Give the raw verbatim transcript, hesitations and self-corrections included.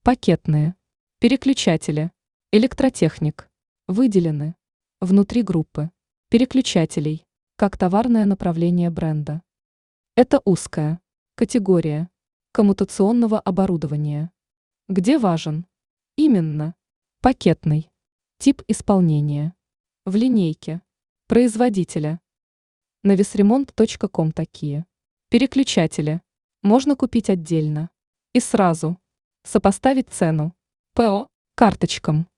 Пакетные. Переключатели. Электротехник. Выделены. Внутри группы. Переключателей. Как товарное направление бренда. Это узкая категория коммутационного оборудования, где важен именно пакетный тип исполнения в линейке производителя. На весремонт точка ком такие переключатели можно купить отдельно и сразу сопоставить цену по карточкам.